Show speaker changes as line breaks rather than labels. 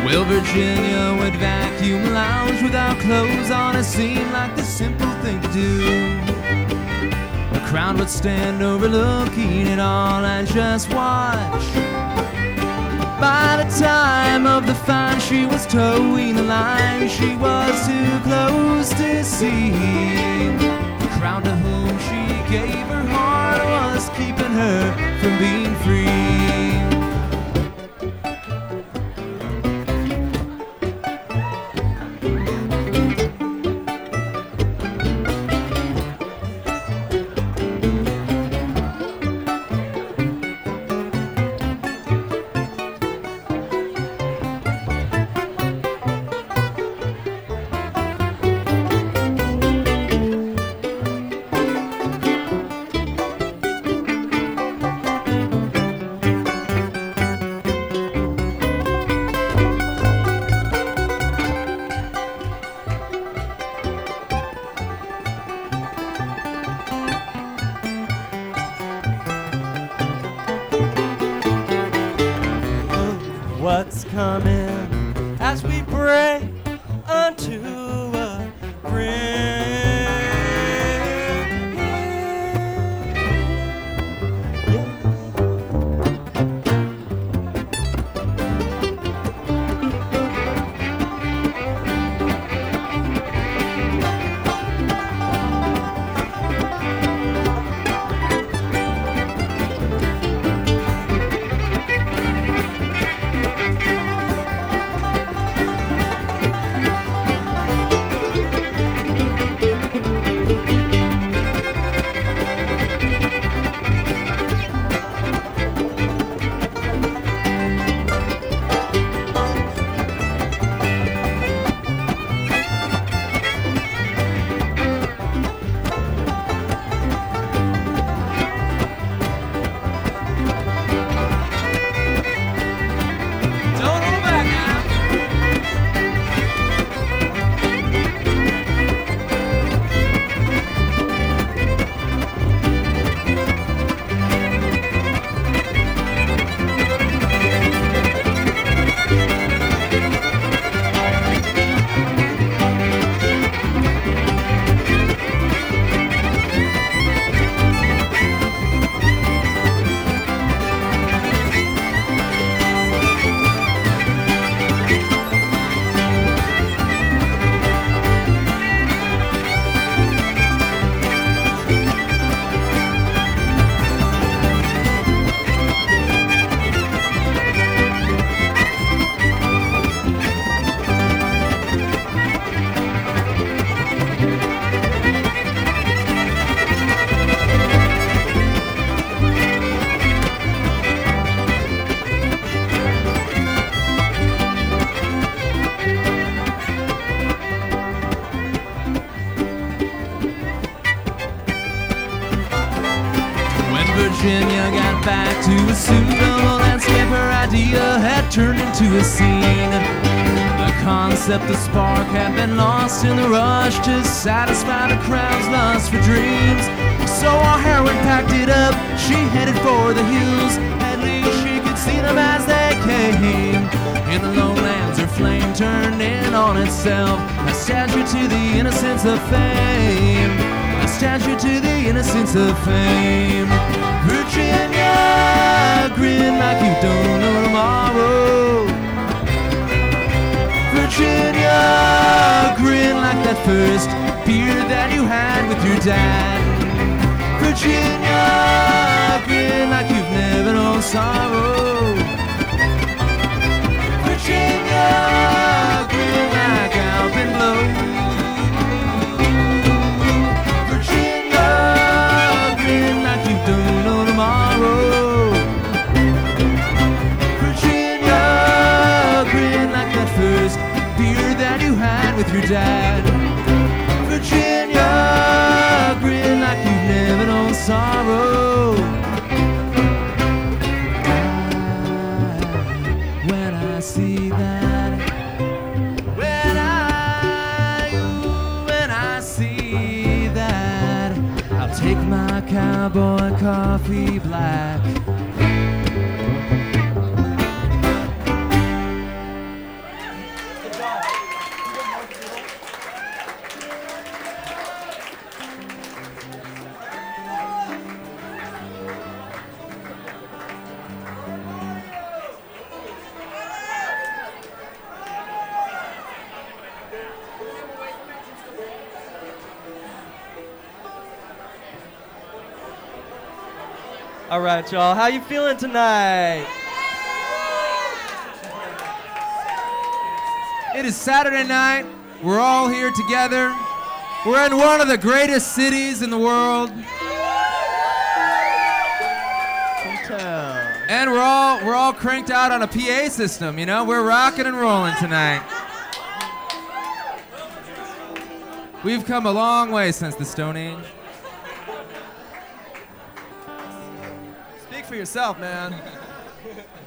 Well, Virginia would vacuum lounge without clothes on. It seemed like the simple thing to do. The crowd would stand overlooking it all and just watch. By the time of the fine, she was towing the line. She was too close to see. The crowd to whom she gave her heart was keeping her from being free.
What's coming as we break unto a grin?
Virginia got back to a suitable landscape. Her idea had turned into a scene. The concept, the spark had been lost in the rush to satisfy the crowd's lust for dreams. So our heroine packed it up, she headed for the hills. At least she could see them as they came. In the lowlands her flame turned in on itself, a statue to the innocence of fame. A statue to the innocence of fame. Virginia, grin like you don't know tomorrow. Virginia, grin like that first beer that you had with your dad. Virginia, grin like you've never known sorrow. Virginia, grin like Alpenblow. With your dad. Virginia, grin like you've never known sorrow. When I see that, when I see that, I'll take my cowboy coffee black.
All right, y'all. How you feeling tonight?
It is Saturday night. We're all here together. We're in one of the greatest cities in the world. And we're all cranked out on a PA system, you know? We're rocking and rolling tonight. We've come a long way since the Stone Age.
Speak for yourself, man.